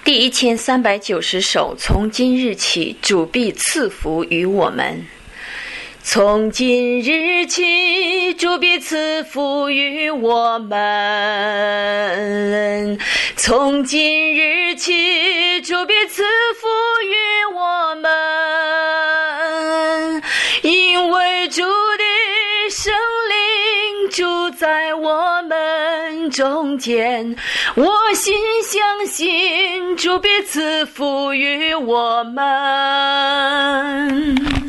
第1390首，从今日起，主必赐福于我们。从今日起，主必赐福于我们。从今日起，主必赐福于我们。因为主的圣灵住在我们中间，我心相信主必赐福于我们。